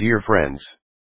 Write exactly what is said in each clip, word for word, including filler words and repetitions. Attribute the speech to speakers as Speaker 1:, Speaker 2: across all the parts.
Speaker 1: Dear friends,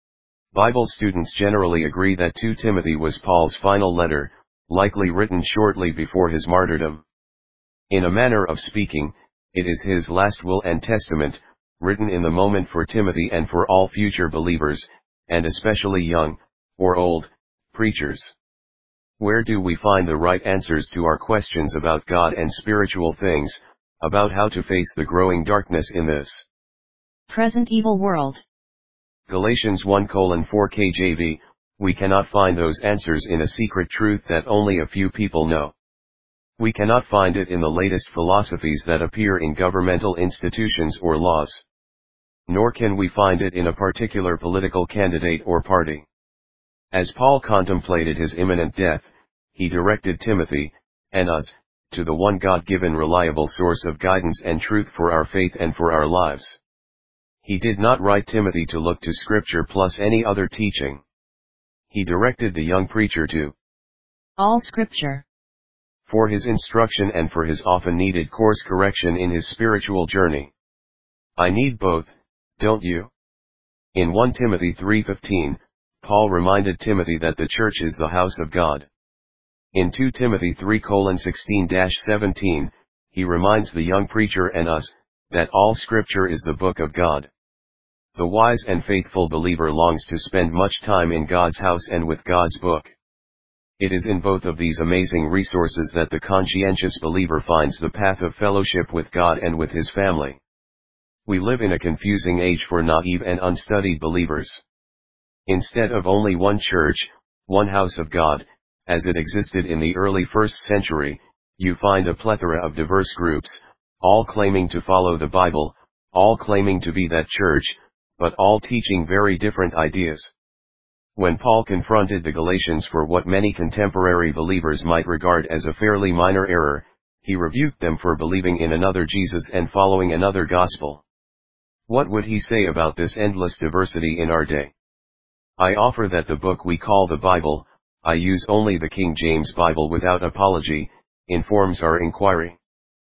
Speaker 1: Bible students generally agree that Second Timothy was Paul's final letter, likely written shortly before his martyrdom. In a manner of speaking, it is his last will and testament, written in the moment for Timothy and for all future believers, and especially young, or old, preachers. Where do we find the right answers to our questions about God and spiritual things, about how to face the growing darkness in this
Speaker 2: present evil world?
Speaker 1: Galatians one colon four K J V, we cannot find those answers in a secret truth that only a few people know. We cannot find it in the latest philosophies that appear in governmental institutions or laws. Nor can we find it in a particular political candidate or party. As Paul contemplated his imminent death, he directed Timothy, and us, to the one God-given reliable source of guidance and truth for our faith and for our lives. He did not write Timothy to look to Scripture plus any other teaching. He directed the young preacher to
Speaker 2: all Scripture
Speaker 1: for his instruction and for his often needed course correction in his spiritual journey. I need both, don't you? In First Timothy three fifteen, Paul reminded Timothy that the church is the house of God. In Second Timothy three colon sixteen seventeen, he reminds the young preacher and us, that all Scripture is the book of God. The wise and faithful believer longs to spend much time in God's house and with God's book. It is in both of these amazing resources that the conscientious believer finds the path of fellowship with God and with his family. We live in a confusing age for naive and unstudied believers. Instead of only one church, one house of God, as it existed in the early first century, you find a plethora of diverse groups, all claiming to follow the Bible, all claiming to be that church, but all teaching very different ideas. When Paul confronted the Galatians for what many contemporary believers might regard as a fairly minor error, he rebuked them for believing in another Jesus and following another gospel. What would he say about this endless diversity in our day? I offer that the book we call the Bible, I use only the King James Bible without apology, informs our inquiry.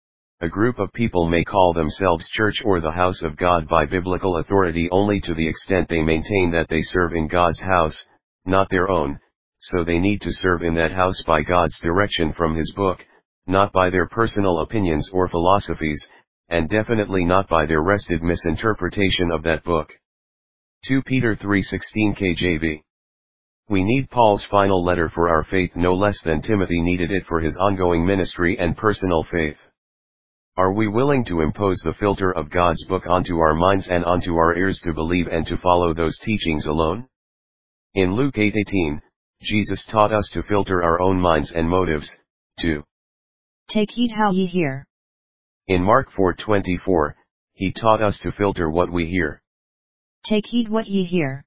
Speaker 1: A group of people may call themselves church or the house of God by biblical authority only to the extent they maintain that they serve in God's house, not their own, so they need to serve in that house by God's direction from His book, not by their personal opinions or philosophies, and definitely not by their wrested misinterpretation of that book. Second Peter three sixteen K J V. We need Paul's final letter for our faith no less than Timothy needed it for his ongoing ministry and personal faith. Are we willing to impose the filter of God's book onto our minds and onto our ears to believe and to follow those teachings alone? In Luke eight eighteen, Jesus taught us to filter our own minds and motives, to
Speaker 2: take heed how ye hear.
Speaker 1: In Mark four twenty-four, he taught us to filter what we hear.
Speaker 2: Take heed what ye hear.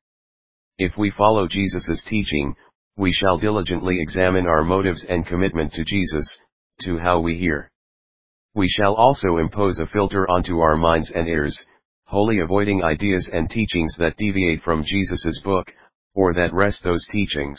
Speaker 1: If we follow Jesus' teaching, we shall diligently examine our motives and commitment to Jesus, to how we hear. We shall also impose a filter onto our minds and ears, wholly avoiding ideas and teachings that deviate from Jesus' book, or that wrest those teachings.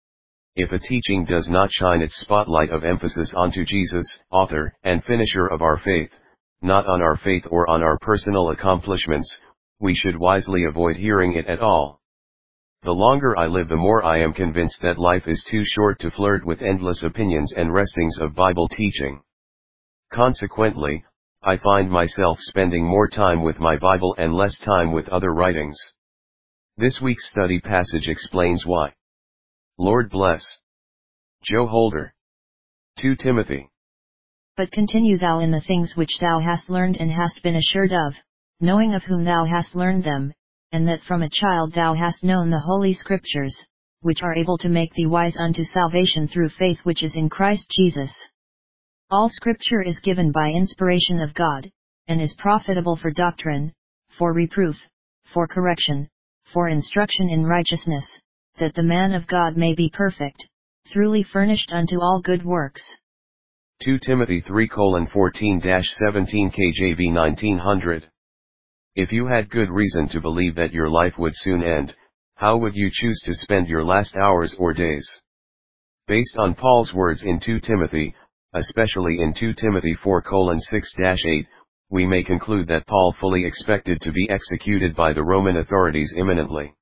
Speaker 1: If a teaching does not shine its spotlight of emphasis onto Jesus, author and finisher of our faith, not on our faith or on our personal accomplishments, we should wisely avoid hearing it at all. The longer I live, the more I am convinced that life is too short to flirt with endless opinions and wrestings of Bible teaching. Consequently, I find myself spending more time with my Bible and less time with other writings. This week's study passage explains why. Lord bless. Joe Holder. Second Timothy.
Speaker 2: But continue thou in the things which thou hast learned and hast been assured of, knowing of whom thou hast learned them, and that from a child thou hast known the holy Scriptures, which are able to make thee wise unto salvation through faith which is in Christ Jesus. All Scripture is given by inspiration of God, and is profitable for doctrine, for reproof, for correction, for instruction in righteousness, that the man of God may be perfect, thoroughly furnished unto all good works.
Speaker 1: Second Timothy three colon fourteen seventeen K J V nineteen hundred. If you had good reason to believe that your life would soon end, how would you choose to spend your last hours or days? Based on Paul's words in Second Timothy, especially in Second Timothy four colon six eight, we may conclude that Paul fully expected to be executed by the Roman authorities imminently.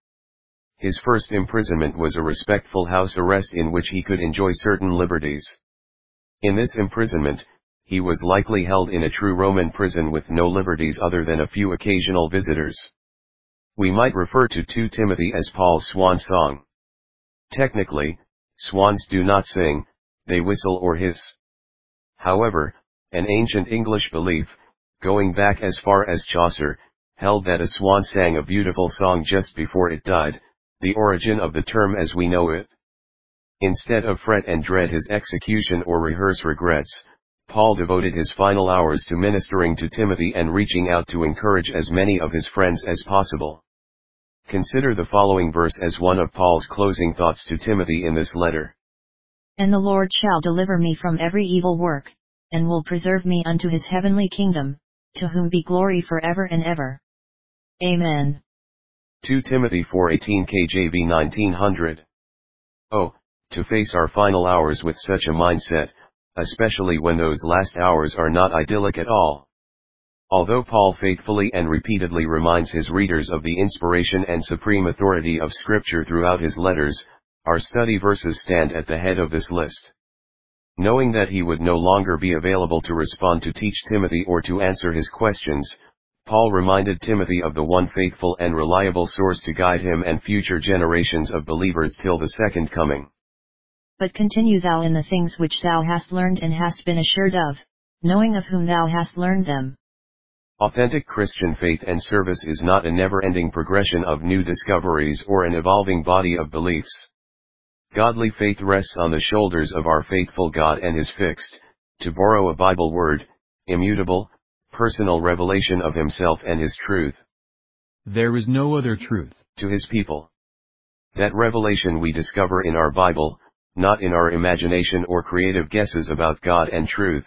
Speaker 1: His first imprisonment was a respectful house arrest in which he could enjoy certain liberties. In this imprisonment, he was likely held in a true Roman prison with no liberties other than a few occasional visitors. We might refer to Second Timothy as Paul's swan song. Technically, swans do not sing, they whistle or hiss. However, an ancient English belief, going back as far as Chaucer, held that a swan sang a beautiful song just before it died, the origin of the term as we know it. Instead of fret and dread his execution or rehearse regrets, Paul devoted his final hours to ministering to Timothy and reaching out to encourage as many of his friends as possible. Consider the following verse as one of Paul's closing thoughts to Timothy in this letter.
Speaker 2: And the Lord shall deliver me from every evil work, and will preserve me unto his heavenly kingdom, to whom be glory forever and ever. Amen.
Speaker 1: Second Timothy four eighteen K J V nineteen hundred. Oh, to face our final hours with such a mindset, especially when those last hours are not idyllic at all. Although Paul faithfully and repeatedly reminds his readers of the inspiration and supreme authority of Scripture throughout his letters, our study verses stand at the head of this list. Knowing that he would no longer be available to respond to teach Timothy or to answer his questions, Paul reminded Timothy of the one faithful and reliable source to guide him and future generations of believers till the second coming.
Speaker 2: But continue thou in the things which thou hast learned and hast been assured of, knowing of whom thou hast learned them.
Speaker 1: Authentic Christian faith and service is not a never-ending progression of new discoveries or an evolving body of beliefs. Godly faith rests on the shoulders of our faithful God and his fixed, to borrow a Bible word, immutable, personal revelation of himself and his truth.
Speaker 3: There is no other truth.
Speaker 1: To his people. That revelation we discover in our Bible, not in our imagination or creative guesses about God and truth.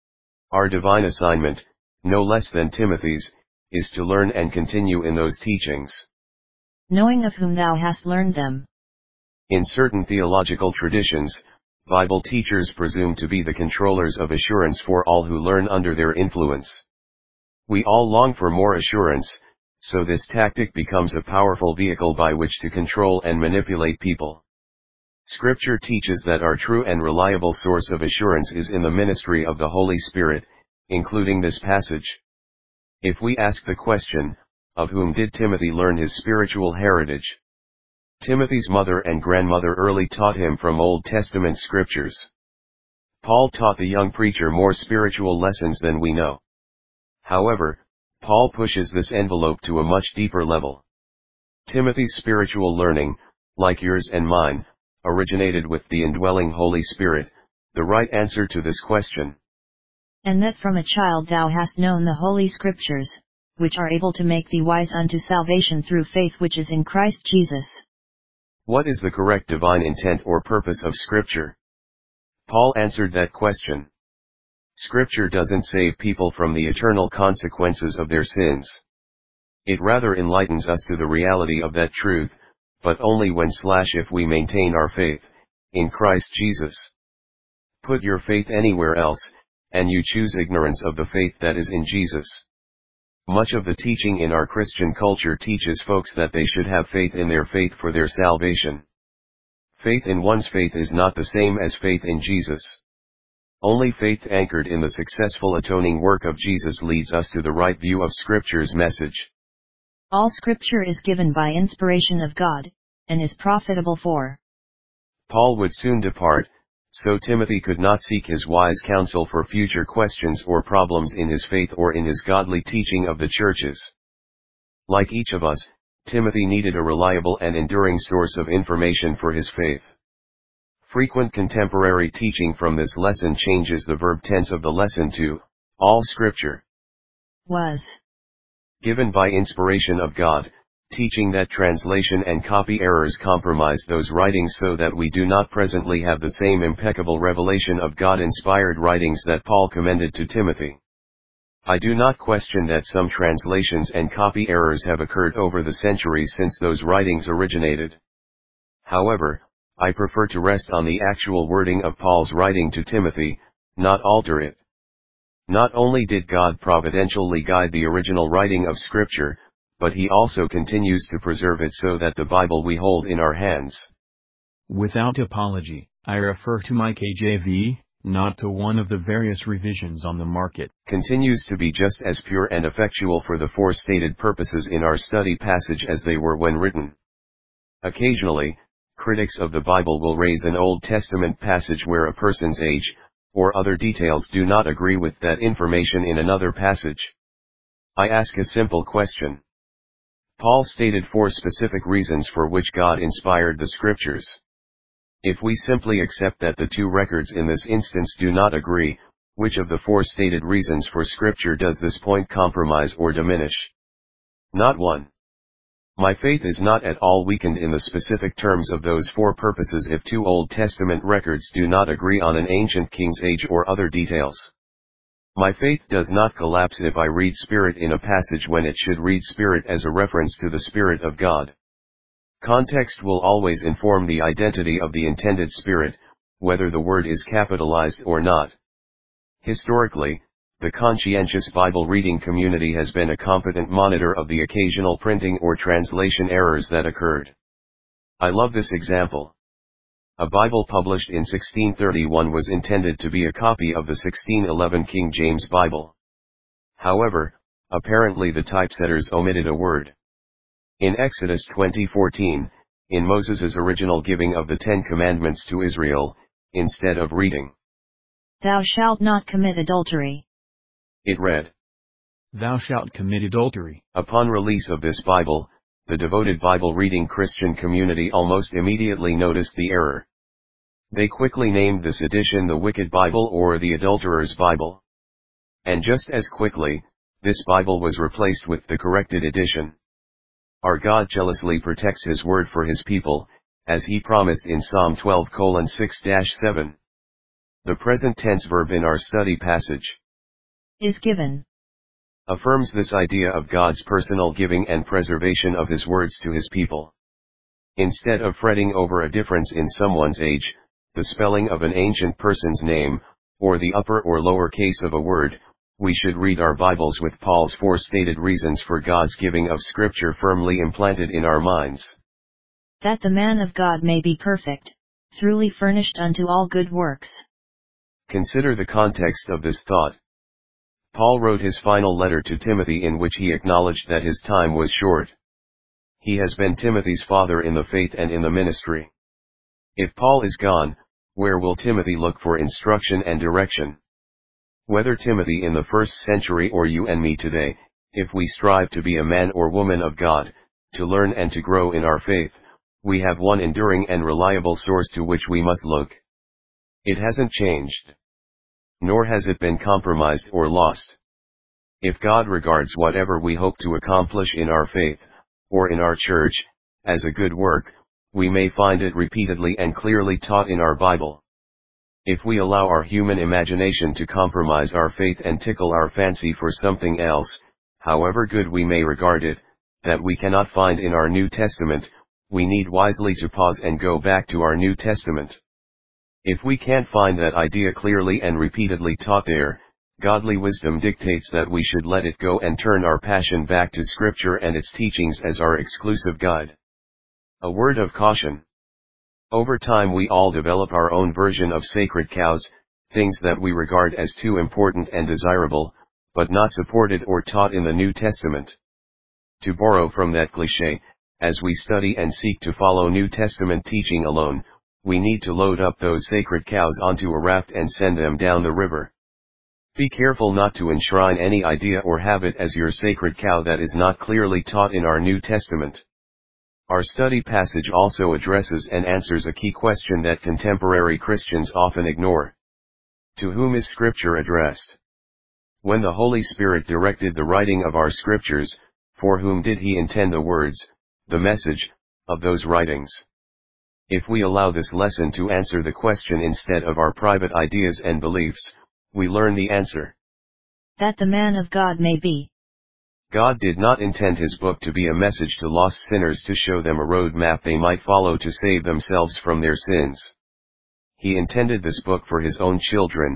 Speaker 1: Our divine assignment, no less than Timothy's, is to learn and continue in those teachings.
Speaker 2: Knowing of whom thou hast learned them.
Speaker 1: In certain theological traditions, Bible teachers presume to be the controllers of assurance for all who learn under their influence. We all long for more assurance, so this tactic becomes a powerful vehicle by which to control and manipulate people. Scripture teaches that our true and reliable source of assurance is in the ministry of the Holy Spirit, including this passage. If we ask the question, of whom did Timothy learn his spiritual heritage? Timothy's mother and grandmother early taught him from Old Testament scriptures. Paul taught the young preacher more spiritual lessons than we know. However, Paul pushes this envelope to a much deeper level. Timothy's spiritual learning, like yours and mine, originated with the indwelling Holy Spirit, the right answer to this question.
Speaker 2: And that from a child thou hast known the Holy Scriptures, which are able to make thee wise unto salvation through faith which is in Christ Jesus.
Speaker 1: What is the correct divine intent or purpose of Scripture? Paul answered that question. Scripture doesn't save people from the eternal consequences of their sins. It rather enlightens us to the reality of that truth, but only when slash if we maintain our faith, in Christ Jesus. Put your faith anywhere else, and you choose ignorance of the faith that is in Jesus. Much of the teaching in our Christian culture teaches folks that they should have faith in their faith for their salvation. Faith in one's faith is not the same as faith in Jesus. Only faith anchored in the successful atoning work of Jesus leads us to the right view of Scripture's message.
Speaker 2: All Scripture is given by inspiration of God, and is profitable for.
Speaker 1: Paul would soon depart, so Timothy could not seek his wise counsel for future questions or problems in his faith or in his godly teaching of the churches. Like each of us, Timothy needed a reliable and enduring source of information for his faith. Frequent contemporary teaching from this lesson changes the verb tense of the lesson to, all Scripture
Speaker 2: was
Speaker 1: given by inspiration of God, teaching that translation and copy errors compromise those writings so that we do not presently have the same impeccable revelation of God-inspired writings that Paul commended to Timothy. I do not question that some translations and copy errors have occurred over the centuries since those writings originated. However, I prefer to rest on the actual wording of Paul's writing to Timothy, not alter it. Not only did God providentially guide the original writing of Scripture, but He also continues to preserve it so that the Bible we hold in our hands,
Speaker 3: Without apology, I refer to my K J V, not to one of the various revisions on the market,
Speaker 1: continues to be just as pure and effectual for the forestated purposes in our study passage as they were when written. Occasionally, critics of the Bible will raise an Old Testament passage where a person's age, or other details do not agree with that information in another passage. I ask a simple question. Paul stated four specific reasons for which God inspired the Scriptures. If we simply accept that the two records in this instance do not agree, which of the four stated reasons for Scripture does this point compromise or diminish? Not one. My faith is not at all weakened in the specific terms of those four purposes if two Old Testament records do not agree on an ancient king's age or other details. My faith does not collapse if I read Spirit in a passage when it should read Spirit as a reference to the Spirit of God. Context will always inform the identity of the intended Spirit, whether the word is capitalized or not. Historically, the conscientious Bible reading community has been a competent monitor of the occasional printing or translation errors that occurred. I love this example. A Bible published in sixteen thirty-one was intended to be a copy of the sixteen eleven King James Bible. However, apparently the typesetters omitted a word. In Exodus twenty fourteen, in Moses' original giving of the Ten Commandments to Israel, instead of reading,
Speaker 2: "Thou shalt not commit adultery,"
Speaker 1: it read,
Speaker 3: "Thou shalt commit adultery."
Speaker 1: Upon release of this Bible, the devoted Bible reading Christian community almost immediately noticed the error. They quickly named this edition the Wicked Bible or the Adulterer's Bible. And just as quickly, this Bible was replaced with the corrected edition. Our God jealously protects His word for His people, as He promised in Psalm twelve six seven. The present tense verb in our study passage,
Speaker 2: "is given,"
Speaker 1: affirms this idea of God's personal giving and preservation of His words to His people. Instead of fretting over a difference in someone's age, the spelling of an ancient person's name, or the upper or lower case of a word, we should read our Bibles with Paul's four stated reasons for God's giving of Scripture firmly implanted in our minds.
Speaker 2: "That the man of God may be perfect, truly furnished unto all good works."
Speaker 1: Consider the context of this thought. Paul wrote his final letter to Timothy in which he acknowledged that his time was short. He has been Timothy's father in the faith and in the ministry. If Paul is gone, where will Timothy look for instruction and direction? Whether Timothy in the first century or you and me today, if we strive to be a man or woman of God, to learn and to grow in our faith, we have one enduring and reliable source to which we must look. It hasn't changed. Nor has it been compromised or lost. If God regards whatever we hope to accomplish in our faith, or in our church, as a good work, we may find it repeatedly and clearly taught in our Bible. If we allow our human imagination to compromise our faith and tickle our fancy for something else, however good we may regard it, that we cannot find in our New Testament, we need wisely to pause and go back to our New Testament. If we can't find that idea clearly and repeatedly taught there, godly wisdom dictates that we should let it go and turn our passion back to Scripture and its teachings as our exclusive guide. A word of caution. Over time we all develop our own version of sacred cows, things that we regard as too important and desirable, but not supported or taught in the New Testament. To borrow from that cliché, as we study and seek to follow New Testament teaching alone, we need to load up those sacred cows onto a raft and send them down the river. Be careful not to enshrine any idea or habit as your sacred cow that is not clearly taught in our New Testament. Our study passage also addresses and answers a key question that contemporary Christians often ignore. To whom is Scripture addressed? When the Holy Spirit directed the writing of our Scriptures, for whom did He intend the words, the message, of those writings? If we allow this lesson to answer the question instead of our private ideas and beliefs, we learn the answer.
Speaker 2: That the man of God may be.
Speaker 1: God did not intend His book to be a message to lost sinners to show them a road map they might follow to save themselves from their sins. He intended this book for His own children,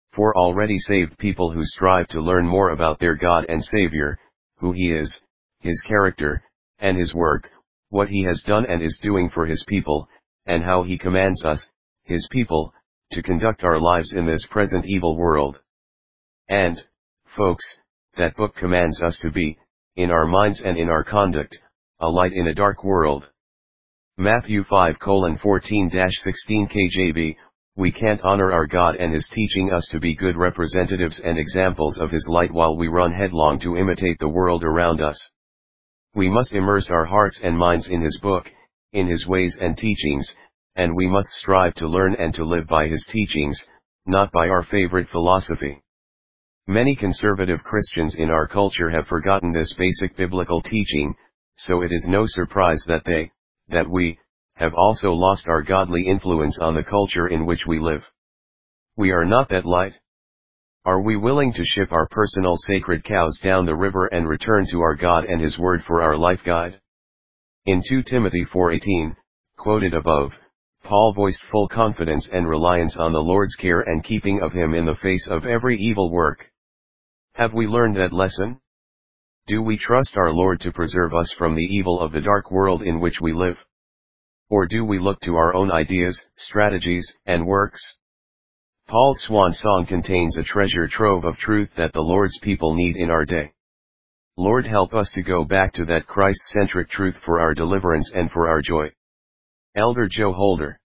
Speaker 1: for already saved people who strive to learn more about their God and Savior, who He is, His character, and His work, what He has done and is doing for His people, and how He commands us, His people, to conduct our lives in this present evil world. And, folks, that book commands us to be, in our minds and in our conduct, a light in a dark world. Matthew five fourteen to sixteen K J V, we can't honor our God and His teaching us to be good representatives and examples of His light while we run headlong to imitate the world around us. We must immerse our hearts and minds in His book, in His ways and teachings, and we must strive to learn and to live by His teachings, not by our favorite philosophy. Many conservative Christians in our culture have forgotten this basic biblical teaching, so it is no surprise that they, that we, have also lost our godly influence on the culture in which we live. We are not that light. Are we willing to ship our personal sacred cows down the river and return to our God and His Word for our life guide? In Second Timothy four eighteen, quoted above, Paul voiced full confidence and reliance on the Lord's care and keeping of Him in the face of every evil work. Have we learned that lesson? Do we trust our Lord to preserve us from the evil of the dark world in which we live? Or do we look to our own ideas, strategies, and works? Paul's swan song contains a treasure trove of truth that the Lord's people need in our day. Lord, help us to go back to that Christ-centric truth for our deliverance and for our joy. Elder Joe Holder.